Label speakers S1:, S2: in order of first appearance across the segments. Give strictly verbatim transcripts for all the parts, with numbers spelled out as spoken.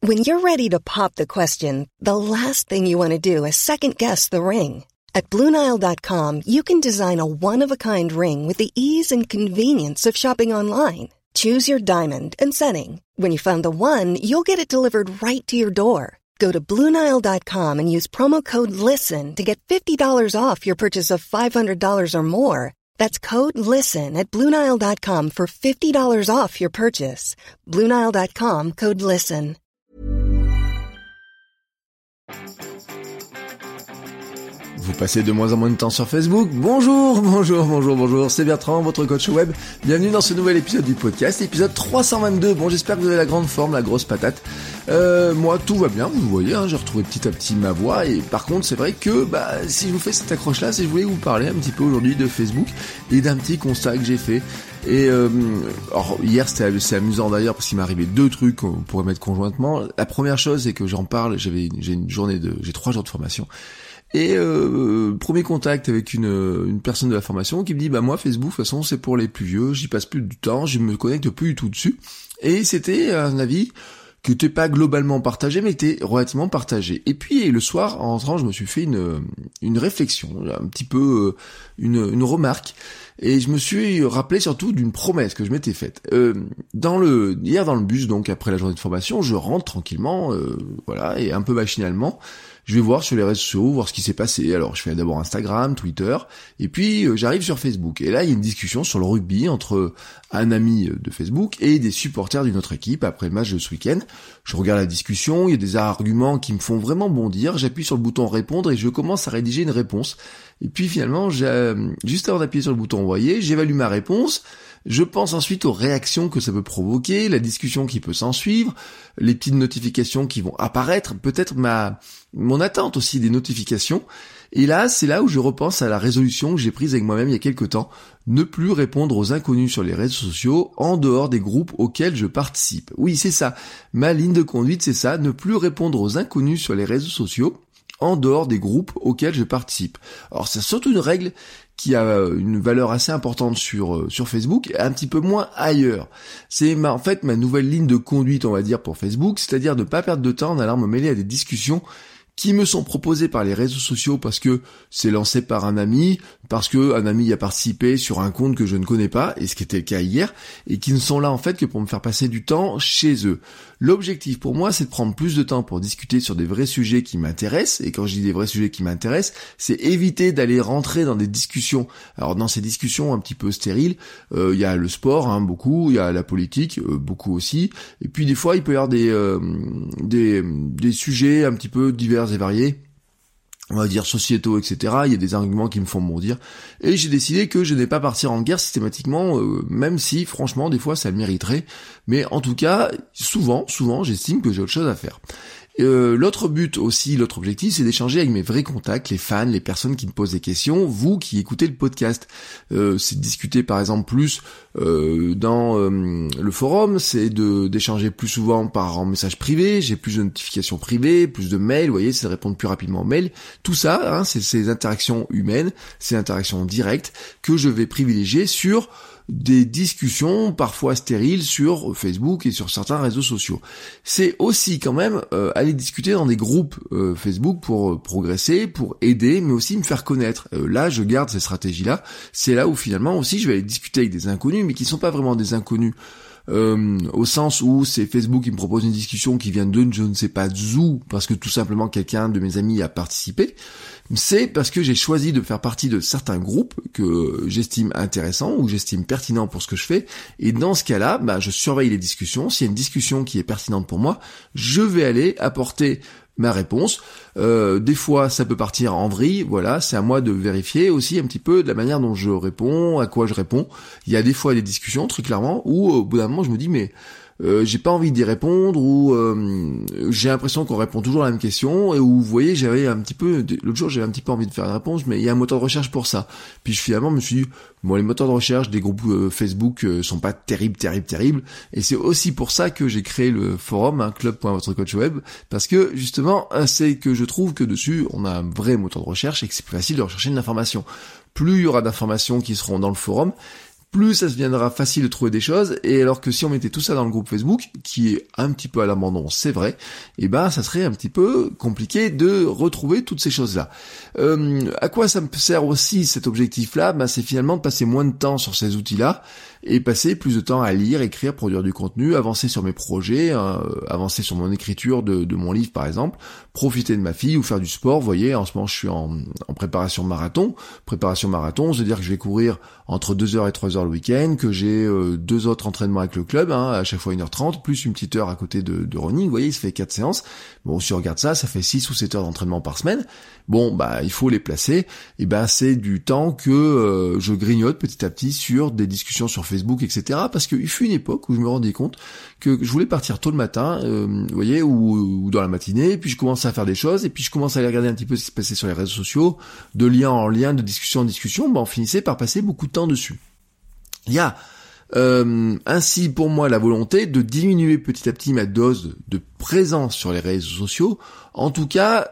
S1: When you're ready to pop the question, the last thing you want to do is second-guess the ring. At Blue Nile dot com, you can design a one-of-a-kind ring with the ease and convenience of shopping online. Choose your diamond and setting. When you find the one, you'll get it delivered right to your door. Go to Blue Nile dot com and use promo code LISTEN to get fifty dollars off your purchase of five hundred dollars or more. That's code LISTEN at Blue Nile dot com for fifty dollars off your purchase. Blue Nile dot com, code LISTEN.
S2: Vous passez de moins en moins de temps sur Facebook. Bonjour, bonjour, bonjour, bonjour, c'est Bertrand, votre coach web. Bienvenue dans ce nouvel épisode du podcast, épisode trois cent vingt-deux. Bon, j'espère que vous avez la grande forme, la grosse patate. Euh, moi, tout va bien, vous voyez, hein, j'ai retrouvé petit à petit ma voix. Et par contre, c'est vrai que bah, si je vous fais cette accroche-là, c'est que je voulais vous parler un petit peu aujourd'hui de Facebook et d'un petit constat que j'ai fait. Et euh, alors hier c'était c'est amusant d'ailleurs parce qu'il m'est arrivé deux trucs qu'on pourrait mettre conjointement. La première chose c'est que j'en parle, j'avais j'ai une journée de j'ai trois jours de formation. Et euh, premier contact avec une une personne de la formation qui me dit bah moi Facebook de toute façon c'est pour les plus vieux, j'y passe plus du temps, je me connecte plus du tout dessus. Et c'était un avis qui n'était pas globalement partagé mais qui était relativement partagé. Et puis le soir en rentrant je me suis fait une une réflexion, un petit peu une une remarque. Et je me suis rappelé surtout d'une promesse que je m'étais faite. Euh, dans le hier dans le bus, donc après la journée de formation, je rentre tranquillement, euh, voilà, et un peu machinalement, je vais voir sur les réseaux sociaux, voir ce qui s'est passé. Alors je fais d'abord Instagram, Twitter, et puis euh, j'arrive sur Facebook. Et là il y a une discussion sur le rugby entre un ami de Facebook et des supporters d'une autre équipe après le match de ce week-end. Je regarde la discussion, il y a des arguments qui me font vraiment bondir. J'appuie sur le bouton répondre et je commence à rédiger une réponse. Et puis finalement, j'ai, juste avant d'appuyer sur le bouton envoyer, j'évalue ma réponse. Je pense ensuite aux réactions que ça peut provoquer, la discussion qui peut s'en suivre, les petites notifications qui vont apparaître, peut-être ma mon attente aussi des notifications. Et là, c'est là où je repense à la résolution que j'ai prise avec moi-même il y a quelque temps, ne plus répondre aux inconnus sur les réseaux sociaux en dehors des groupes auxquels je participe. Oui, c'est ça. Ma ligne de conduite, c'est ça, ne plus répondre aux inconnus sur les réseaux sociaux en dehors des groupes auxquels je participe. Alors c'est surtout une règle qui a une valeur assez importante sur euh, sur Facebook et un petit peu moins ailleurs. C'est ma, en fait ma nouvelle ligne de conduite, on va dire, pour Facebook, c'est-à-dire de ne pas perdre de temps en allant me mêler à des discussions qui me sont proposées par les réseaux sociaux parce que c'est lancé par un ami, parce que un ami y a participé sur un compte que je ne connais pas, et ce qui était le cas hier, et qui ne sont là en fait que pour me faire passer du temps chez eux. L'objectif pour moi, c'est de prendre plus de temps pour discuter sur des vrais sujets qui m'intéressent, et quand je dis des vrais sujets qui m'intéressent, c'est éviter d'aller rentrer dans des discussions. Alors dans ces discussions un petit peu stériles, il euh, y a le sport, hein, beaucoup, il y a la politique, euh, beaucoup aussi, et puis des fois il peut y avoir des, euh, des, des sujets un petit peu divers et variés, on va dire sociétaux, et cetera. Il y a des arguments qui me font bondir. Et j'ai décidé que je n'ai pas partir en guerre systématiquement, euh, même si, franchement, des fois, ça le mériterait. Mais en tout cas, souvent, souvent, j'estime que j'ai autre chose à faire. Euh, l'autre but aussi, l'autre objectif, c'est d'échanger avec mes vrais contacts, les fans, les personnes qui me posent des questions, vous qui écoutez le podcast. Euh, c'est de discuter par exemple plus euh, dans euh, le forum, c'est de d'échanger plus souvent par en message privé, j'ai plus de notifications privées, plus de mails, vous voyez, c'est de répondre plus rapidement aux mails. Tout ça, hein, c'est ces interactions humaines, ces interactions directes que je vais privilégier sur des discussions parfois stériles sur Facebook et sur certains réseaux sociaux. C'est aussi quand même euh, aller discuter dans des groupes euh, Facebook pour euh, progresser, pour aider, mais aussi me faire connaître. Euh, là, je garde ces stratégies-là. C'est là où finalement aussi je vais aller discuter avec des inconnus, mais qui sont pas vraiment des inconnus. Euh, au sens où c'est Facebook qui me propose une discussion qui vient de je ne sais pas d'où, parce que tout simplement quelqu'un de mes amis a participé. C'est parce que j'ai choisi de faire partie de certains groupes que j'estime intéressants ou que j'estime pertinents pour ce que je fais, et dans ce cas-là, bah, je surveille les discussions. S'il y a une discussion qui est pertinente pour moi, je vais aller apporter ma réponse. Euh, des fois, ça peut partir en vrille, voilà, c'est à moi de vérifier aussi un petit peu de la manière dont je réponds, à quoi je réponds. Il y a des fois des discussions, très clairement, où au bout d'un moment, je me dis, mais euh, j'ai pas envie d'y répondre, ou euh, j'ai l'impression qu'on répond toujours à la même question, et où, vous voyez, j'avais un petit peu, l'autre jour, j'avais un petit peu envie de faire une réponse, mais il y a un moteur de recherche pour ça. Puis finalement, je me suis dit, bon, les moteurs de recherche des groupes euh, Facebook euh, sont pas terribles, terribles, terribles, et c'est aussi pour ça que j'ai créé le forum, hein, club point votre coach web, parce que, justement, c'est que je trouve que dessus, on a un vrai moteur de recherche, et que c'est plus facile de rechercher de l'information. Plus il y aura d'informations qui seront dans le forum, plus ça deviendra facile de trouver des choses, et alors que si on mettait tout ça dans le groupe Facebook, qui est un petit peu à l'abandon, c'est vrai, et ben ça serait un petit peu compliqué de retrouver toutes ces choses-là. Euh, à quoi ça me sert aussi cet objectif-là? Ben c'est finalement de passer moins de temps sur ces outils-là, et passer plus de temps à lire, écrire, produire du contenu, avancer sur mes projets, euh, avancer sur mon écriture de, de mon livre par exemple, profiter de ma fille ou faire du sport. Vous voyez, en ce moment je suis en, en préparation marathon, préparation marathon, c'est-à-dire que je vais courir entre deux heures et trois heures le week-end, que j'ai euh, deux autres entraînements avec le club, hein, à chaque fois une heure trente, plus une petite heure à côté de, de running, vous voyez, il se fait quatre séances. Bon, si on regarde ça, ça fait six ou sept heures d'entraînement par semaine. Bon, bah il faut les placer, et ben c'est du temps que euh, je grignote petit à petit sur des discussions sur Facebook, et cetera. Parce qu'il fut une époque où je me rendais compte que je voulais partir tôt le matin, euh, vous voyez, ou, ou dans la matinée, puis je commençais à faire des choses, et puis je commençais à aller regarder un petit peu ce qui se passait sur les réseaux sociaux, de lien en lien, de discussion en discussion, ben on finissait par passer beaucoup de temps dessus. Il y a euh, ainsi pour moi la volonté de diminuer petit à petit ma dose de présence sur les réseaux sociaux, en tout cas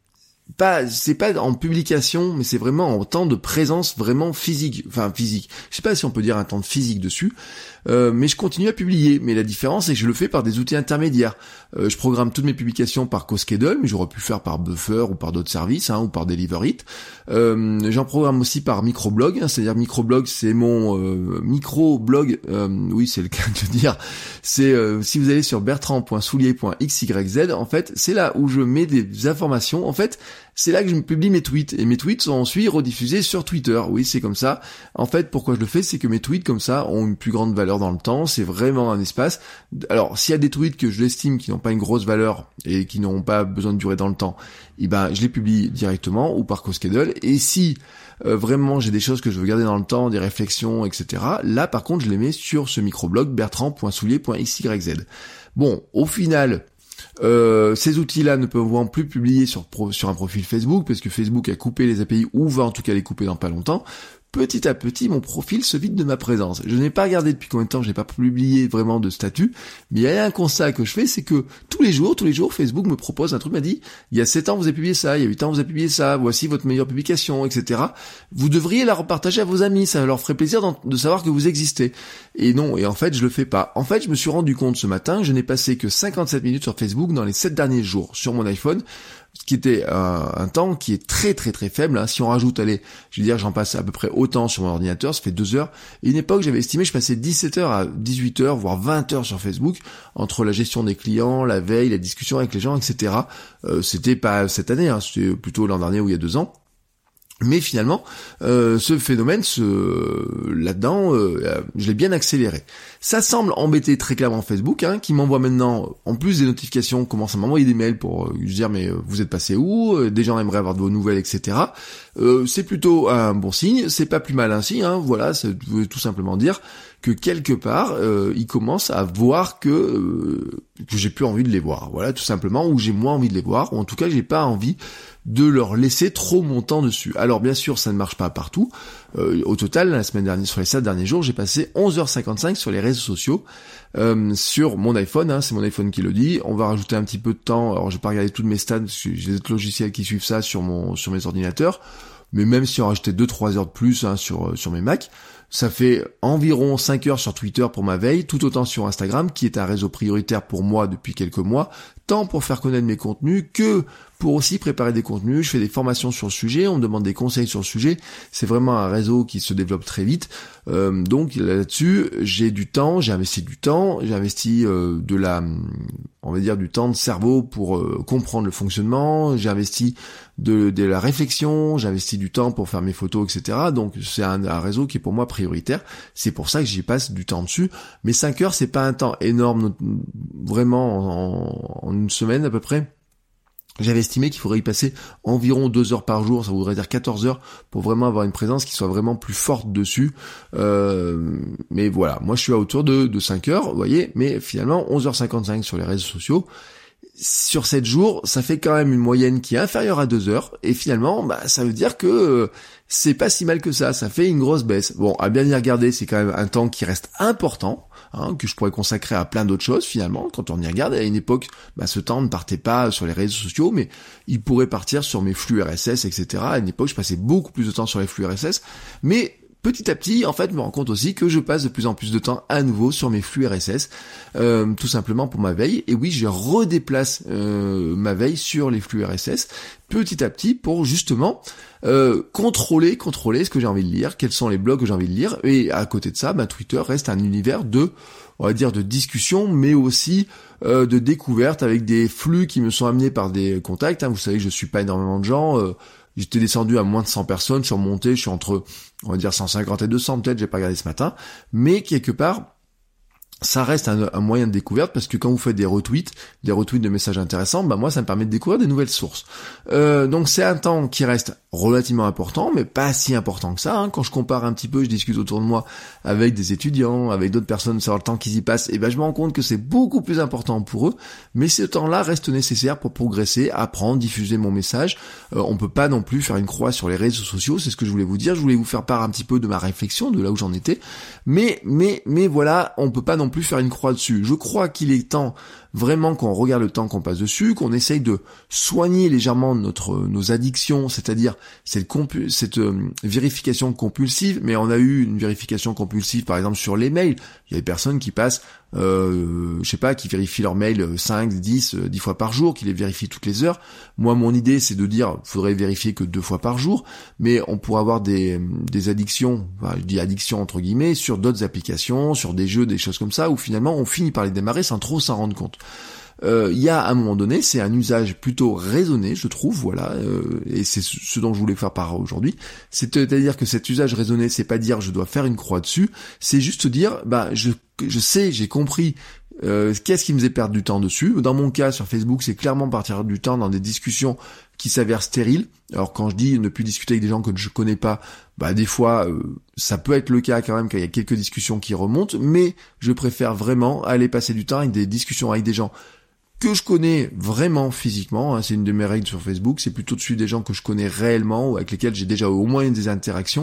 S2: pas, c'est pas en publication, mais c'est vraiment en temps de présence vraiment physique, enfin physique. Je sais pas si on peut dire un temps de physique dessus, euh, mais je continue à publier. Mais la différence, c'est que je le fais par des outils intermédiaires. Euh, je programme toutes mes publications par CoSchedule, mais j'aurais pu le faire par Buffer ou par d'autres services, hein, ou par Deliverit. Euh, j'en programme aussi par microblog, hein, c'est-à-dire microblog, c'est mon euh, microblog, euh, oui, c'est le cas de dire. C'est euh, si vous allez sur bertrand point soulier point x y z, en fait, c'est là où je mets des informations. En fait, c'est là que je publie mes tweets, et mes tweets sont ensuite rediffusés sur Twitter. Oui, c'est comme ça. En fait, pourquoi je le fais, c'est que mes tweets comme ça ont une plus grande valeur dans le temps. C'est vraiment un espace. Alors, s'il y a des tweets que je l'estime qui n'ont pas une grosse valeur et qui n'ont pas besoin de durer dans le temps, eh ben, je les publie directement ou par CoSchedule. Et si euh, vraiment j'ai des choses que je veux garder dans le temps, des réflexions, et cetera, là, par contre, je les mets sur ce microblog bertrand point soulier point x y z. Bon, au final, Euh, ces outils-là ne peuvent plus publier sur, pro, sur un profil Facebook, parce que Facebook a coupé les A P I, ou va en tout cas les couper dans pas longtemps. Petit à petit, mon profil se vide de ma présence. Je n'ai pas regardé depuis combien de temps, je n'ai pas publié vraiment de statut, mais il y a un constat que je fais, c'est que tous les jours, tous les jours, Facebook me propose un truc, m'a dit, il y a sept ans vous avez publié ça, il y a huit ans vous avez publié ça, voici votre meilleure publication, et cetera. Vous devriez la repartager à vos amis, ça leur ferait plaisir de savoir que vous existez. Et non, et en fait, je le fais pas. En fait, je me suis rendu compte ce matin que je n'ai passé que cinquante-sept minutes sur Facebook dans les sept derniers jours sur mon iPhone, ce qui était euh, un temps qui est très très très faible, hein. Si on rajoute, allez, je veux dire, j'en passe à peu près autant sur mon ordinateur, ça fait deux heures. Et une époque, j'avais estimé, je passais dix-sept heures à dix-huit heures, voire vingt heures sur Facebook, entre la gestion des clients, la veille, la discussion avec les gens, et cetera. Euh, c'était pas cette année, hein, c'était plutôt l'an dernier ou il y a deux ans. Mais finalement, euh, ce phénomène, ce, là-dedans, euh, je l'ai bien accéléré. Ça semble embêter très clairement Facebook, hein, qui m'envoie maintenant, en plus des notifications, commence à m'envoyer des mails pour euh, dire mais euh, vous êtes passé où, euh, des gens aimeraient avoir de vos nouvelles, et cetera. Euh, c'est plutôt un bon signe, c'est pas plus mal ainsi, hein, voilà, ça veut tout simplement dire que quelque part, euh, ils commencent à voir que euh, que j'ai plus envie de les voir, voilà, tout simplement, ou j'ai moins envie de les voir, ou en tout cas j'ai pas envie de leur laisser trop mon temps dessus. Alors bien sûr, ça ne marche pas partout. Euh, au total, la semaine dernière, sur les sept derniers jours, j'ai passé onze heures cinquante-cinq sur les réseaux sociaux, euh, sur mon iPhone, hein, c'est mon iPhone qui le dit. On va rajouter un petit peu de temps. Alors, je vais pas regarder toutes mes stats, parce que j'ai d'autres logiciels qui suivent ça sur mon sur mes ordinateurs. Mais même si on rajoutait deux trois heures de plus, hein, sur sur mes Mac, ça fait environ cinq heures sur Twitter pour ma veille, tout autant sur Instagram, qui est un réseau prioritaire pour moi depuis quelques mois, tant pour faire connaître mes contenus que pour aussi préparer des contenus. Je fais des formations sur le sujet, on me demande des conseils sur le sujet. C'est vraiment un réseau qui se développe très vite. Euh, donc là-dessus, j'ai du temps, j'ai investi du temps, j'ai investi euh, de la, on va dire du temps de cerveau pour euh, comprendre le fonctionnement. J'ai investi de, de la réflexion, j'ai investi du temps pour faire mes photos, et cetera. Donc c'est un, un réseau qui est pour moi prioritaire. C'est pour ça que j'y passe du temps dessus. Mais cinq heures, c'est pas un temps énorme, vraiment en, en une semaine à peu près. J'avais estimé qu'il faudrait y passer environ deux heures par jour, ça voudrait dire quatorze heures, pour vraiment avoir une présence qui soit vraiment plus forte dessus. Euh, mais voilà, moi je suis à autour de, de cinq heures, vous voyez, mais finalement onze heures cinquante-cinq sur les réseaux sociaux. Sur sept jours, ça fait quand même une moyenne qui est inférieure à deux heures, et finalement, bah, ça veut dire que euh, c'est pas si mal que ça, ça fait une grosse baisse. Bon, à bien y regarder, c'est quand même un temps qui reste important, hein, que je pourrais consacrer à plein d'autres choses finalement. Quand on y regarde, à une époque, bah, ce temps ne partait pas sur les réseaux sociaux, mais il pourrait partir sur mes flux R S S, et cetera. À une époque, je passais beaucoup plus de temps sur les flux R S S, mais petit à petit, en fait, je me rends compte aussi que je passe de plus en plus de temps à nouveau sur mes flux R S S, euh, tout simplement pour ma veille. Et oui, je redéplace euh, ma veille sur les flux R S S petit à petit pour justement euh, contrôler, contrôler ce que j'ai envie de lire, quels sont les blogs que j'ai envie de lire. Et à côté de ça, bah, Twitter reste un univers de, on va dire, de discussion, mais aussi euh, de découverte avec des flux qui me sont amenés par des contacts. Hein. Vous savez que je suis pas énormément de gens. Euh, j'étais descendu à moins de cent personnes, je suis remonté, je suis entre, on va dire, cent cinquante et deux cents peut-être, j'ai pas regardé ce matin. Mais quelque part, ça reste un, un moyen de découverte parce que quand vous faites des retweets, des retweets de messages intéressants, bah moi ça me permet de découvrir des nouvelles sources. Euh, donc c'est un temps qui reste relativement important, mais pas si important que ça. Hein. Quand je compare un petit peu, je discute autour de moi avec des étudiants, avec d'autres personnes sur le temps qu'ils y passent, et ben je me rends compte que c'est beaucoup plus important pour eux. Mais ce temps-là reste nécessaire pour progresser, apprendre, diffuser mon message. Euh, on peut pas non plus faire une croix sur les réseaux sociaux. C'est ce que je voulais vous dire. Je voulais vous faire part un petit peu de ma réflexion, de là où j'en étais. Mais mais mais voilà, on peut pas non plus faire une croix dessus. Je crois qu'il est temps vraiment qu'on regarde le temps qu'on passe dessus, qu'on essaye de soigner légèrement notre nos addictions, c'est-à-dire cette, compu- cette euh, vérification compulsive. Mais on a eu une vérification compulsive par exemple sur les mails. Il y a des personnes qui passent euh, je sais pas, qui vérifient leurs mails cinq, dix, dix fois par jour, qui les vérifient toutes les heures. Moi, mon idée, c'est de dire, faudrait vérifier que deux fois par jour, mais on pourrait avoir des, des addictions, enfin, je dis addictions entre guillemets, sur d'autres applications, sur des jeux, des choses comme ça, où finalement, on finit par les démarrer sans trop s'en rendre compte. Il euh, y a à un moment donné, c'est un usage plutôt raisonné, je trouve, voilà, euh, et c'est ce dont je voulais faire part aujourd'hui. C'est-à-dire que cet usage raisonné, c'est pas dire je dois faire une croix dessus, c'est juste dire, bah je je sais, j'ai compris euh, qu'est-ce qui me faisait perdre du temps dessus. Dans mon cas, sur Facebook, c'est clairement partir du temps dans des discussions qui s'avèrent stériles. Alors quand je dis ne plus discuter avec des gens que je connais pas, bah des fois euh, ça peut être le cas quand même quand il y a quelques discussions qui remontent, mais je préfère vraiment aller passer du temps avec des discussions avec des gens que je connais vraiment physiquement, hein, c'est une de mes règles sur Facebook, c'est plutôt de suivre des gens que je connais réellement ou avec lesquels j'ai déjà au moins des interactions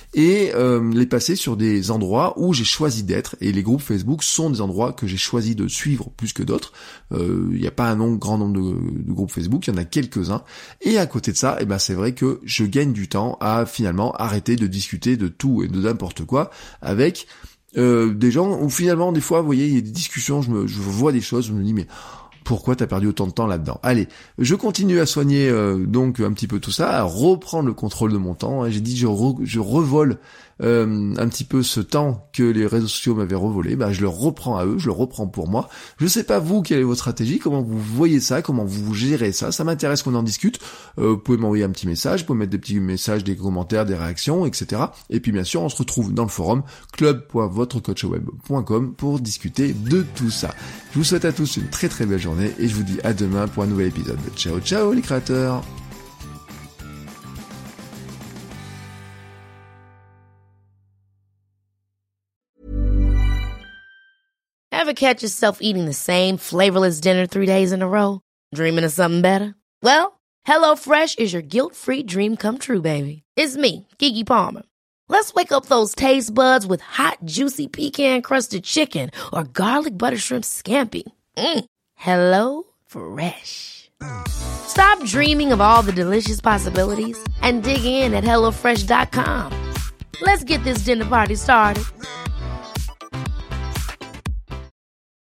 S2: et euh, les passer sur des endroits où j'ai choisi d'être, et les groupes Facebook sont des endroits que j'ai choisi de suivre plus que d'autres. Il n'y a pas un nombre, grand nombre de, de groupes Facebook, il y en a quelques-uns, et à côté de ça, eh ben c'est vrai que je gagne du temps à finalement arrêter de discuter de tout et de n'importe quoi avec euh, des gens où finalement des fois, vous voyez, il y a des discussions, je, me, je vois des choses, je me dis mais pourquoi t'as perdu autant de temps là-dedans? Allez, je continue à soigner euh, donc un petit peu tout ça, à reprendre le contrôle de mon temps. J'ai dit je, re, je revole euh, un petit peu ce temps que les réseaux sociaux m'avaient revolé. Bah, je le reprends à eux, je le reprends pour moi. Je sais pas vous, quelle est votre stratégie, comment vous voyez ça, comment vous gérez ça. Ça m'intéresse qu'on en discute. Euh, vous pouvez m'envoyer un petit message, vous pouvez mettre des petits messages, des commentaires, des réactions, et cetera. Et puis bien sûr, on se retrouve dans le forum club point votre coach web point com pour discuter de tout ça. Je vous souhaite à tous une très très belle journée et je vous dis à demain pour un nouvel épisode. Ciao ciao les créateurs.
S3: Ever catch yourself eating the same flavorless dinner three days in a row? Dreaming of something better? Well, HelloFresh is your guilt-free dream come true, baby. It's me, Keke Palmer. Let's wake up those taste buds with hot, juicy pecan-crusted chicken or garlic butter shrimp scampi. Mm. Hello Fresh. Stop dreaming of all the delicious possibilities and dig in at hello fresh dot com. Let's get this dinner party started.